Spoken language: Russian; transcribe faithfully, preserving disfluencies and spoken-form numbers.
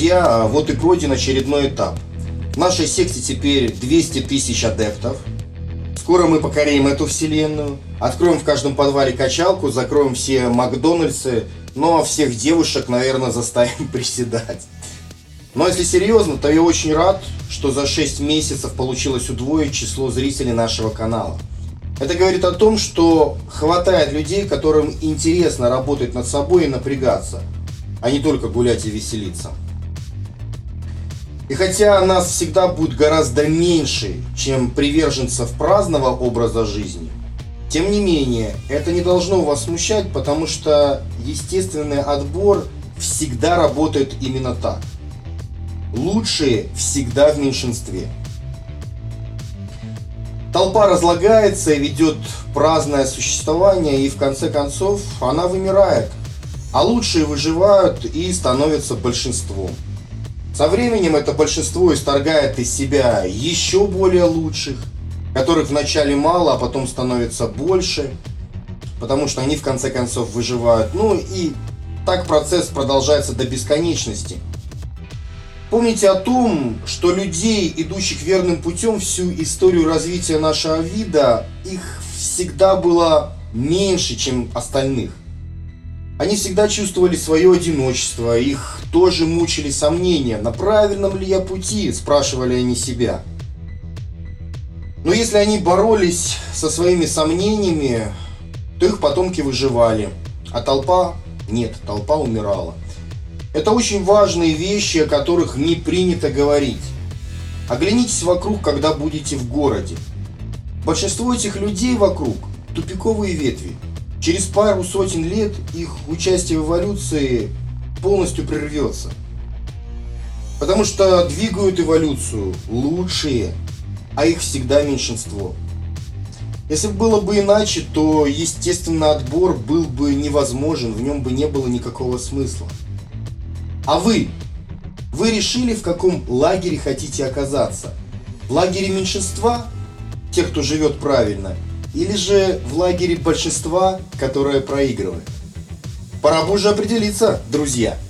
друзья, вот и пройден очередной этап. В нашей секте теперь двести тысяч адептов. Скоро мы покорим эту вселенную. Откроем в каждом подвале качалку, закроем все Макдональдсы, но всех девушек, наверное, заставим приседать. Но если серьезно, то я очень рад, что за шесть месяцев получилось удвоить число зрителей нашего канала. Это говорит о том, что хватает людей, которым интересно работать над собой и напрягаться, а не только гулять и веселиться. И хотя нас всегда будет гораздо меньше, чем приверженцев праздного образа жизни, тем не менее, это не должно вас смущать, потому что естественный отбор всегда работает именно так. Лучшие всегда в меньшинстве. Толпа разлагается и ведет праздное существование, и в конце концов она вымирает, а лучшие выживают и становятся большинством. Со временем это большинство исторгает из себя еще более лучших, которых вначале мало, а потом становится больше, потому что они в конце концов выживают. Ну и так процесс продолжается до бесконечности. Помните о том, что людей, идущих верным путем всю историю развития нашего вида, их всегда было меньше, чем остальных. Они всегда чувствовали свое одиночество, их тоже мучили сомнения, на правильном ли я пути, спрашивали они себя. Но если они боролись со своими сомнениями, то их потомки выживали, а толпа нет, толпа умирала. Это очень важные вещи, о которых не принято говорить. Оглянитесь вокруг, когда будете в городе. Большинство этих людей вокруг – тупиковые ветви. Через пару сотен лет их участие в эволюции полностью прервется. Потому что двигают эволюцию лучшие, а их всегда меньшинство. Если бы было бы иначе, то естественный отбор был бы невозможен, в нем бы не было никакого смысла. А вы? Вы решили, в каком лагере хотите оказаться? В лагере меньшинства, тех, кто живет правильно, или же в лагере большинства, которое проигрывает? Пора бы уже определиться, друзья.